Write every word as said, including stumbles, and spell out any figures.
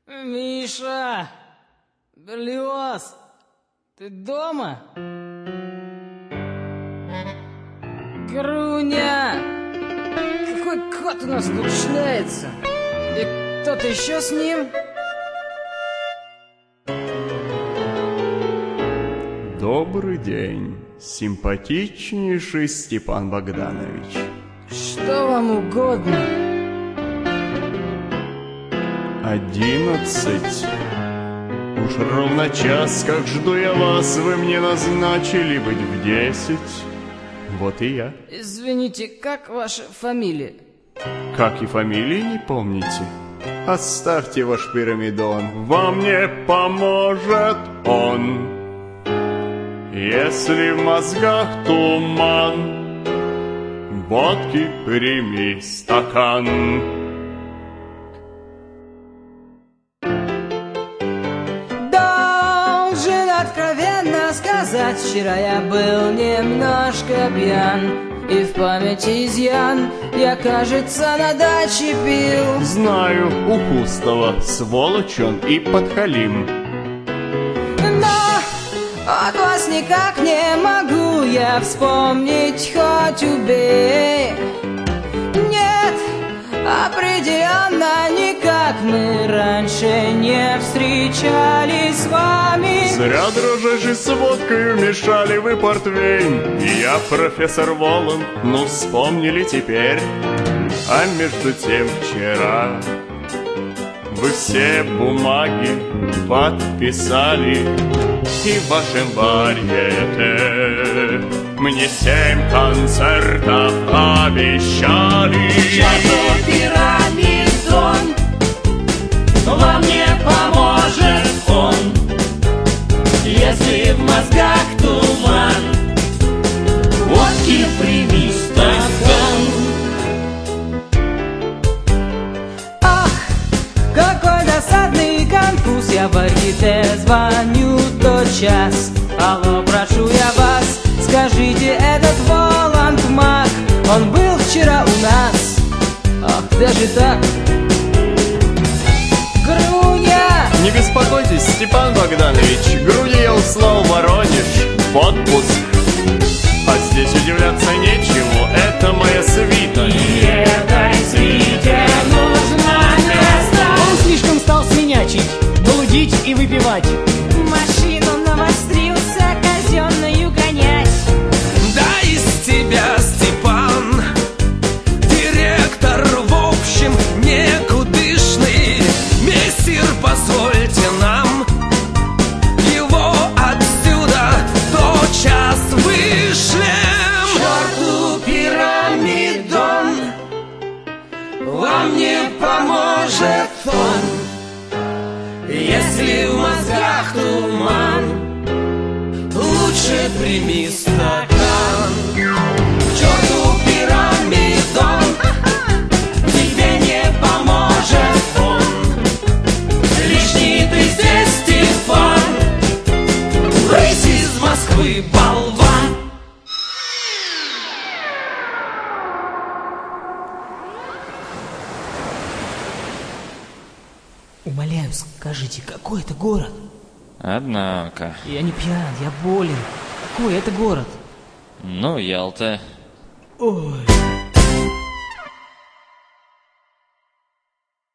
Миша! Берлиоз! Ты дома? Груня! Какой кот у нас тут шляется? И кто-то еще с ним? Добрый день, симпатичнейший Степан Богданович. Что вам угодно? Одиннадцать. Уж ровно час, как жду я вас, вы мне назначили быть в десять. Вот и я. Извините, как ваша фамилия? Как и фамилии не помните? Оставьте ваш пирамидон, вам не поможет он. Если в мозгах туман, водки прими стакан. Должен откровенно сказать, вчера я был немножко пьян, и в памяти изъян, я, кажется, на даче пил. Знаю, у Кустова сволочь он и подхалим. От вас никак не могу я вспомнить, хоть убей. Нет, определенно никак мы раньше не встречались с вами. Зря, дрожащий, с водкой мешали вы портвейн. И я, профессор Волан, ну вспомнили теперь. А между тем вчера вы все бумаги подписали, и в вашем варьете мне семь концертов обещали. Чертов пирамидон, вам не поможет он, если в мозгах туман, водки прими стакан. Ах, какой досадный конфуз, я в Аргите звоню тотчас. Алло, прошу я вас, скажите, этот Воланд Мак, он был вчера у нас? Ах, даже так? Груня! Не беспокойтесь, Степан Богданович, груди я услал в Воронеж в отпуск. А здесь удивляться нечему, это моя свита. И этой свите нужно место. Он слишком стал свинячить, блудить и выпивать. Машину навострился казенную гонять. Да из тебя, Степан, директор, в общем, никудышный. Мессир, позвольте нам его отсюда тотчас вышлем. Черту пирамидон, вам не поможет он, если в мозгах туман, лучше прими стакан. Черту пирамидон, тебе не поможет он, лишний ты здесь, Степан, рысь из Москвы, болван. Умоляю, скажите, какой это город? Однако. Я не пьян, я болен. Какой это город? Ну, Ялта. Ой.